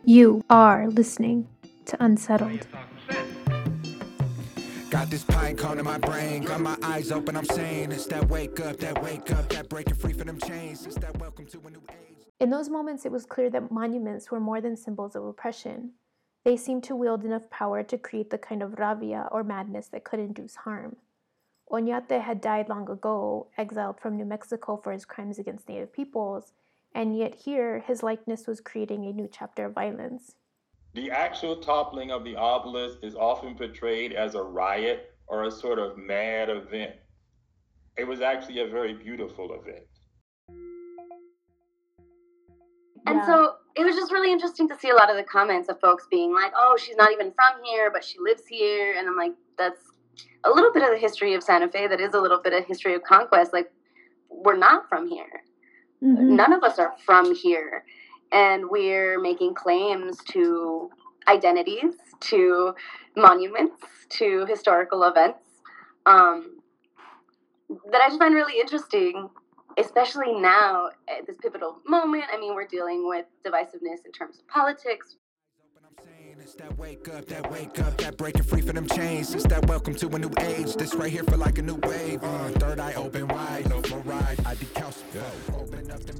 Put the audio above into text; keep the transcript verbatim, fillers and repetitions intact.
You are listening to Unsettled. Got this pine cone in my brain, got my eyes open, I'm saying it's that wake up, that wake up, that breaking free from them chains. It's that welcome to a new age. In those moments, it was clear that monuments were more than symbols of oppression. They seemed to wield enough power to create the kind of rabia or madness that could induce harm. Oñate had died long ago, exiled from New Mexico for his crimes against Native peoples, and yet here his likeness was creating a new chapter of violence. The actual toppling of the obelisk is often portrayed as a riot or a sort of mad event. It was actually a very beautiful event. And Yeah. so it was just really interesting to see a lot of the comments of folks being like, oh, she's not even from here, but she lives here. And I'm like, that's a little bit of the history of Santa Fe. That is a little bit of history of conquest. Like, we're not from here. Mm-hmm. None of us are from here. And we're making claims to identities, to monuments, to historical events um, that I just find really interesting, especially now at this pivotal moment. I mean, we're dealing with divisiveness in terms of politics. It's that wake up, that wake up, that breaking free from them chains. It's that welcome to a new age. This right here for like a new wave. Uh, third eye open wide, no flow ride. I decalcify, open up the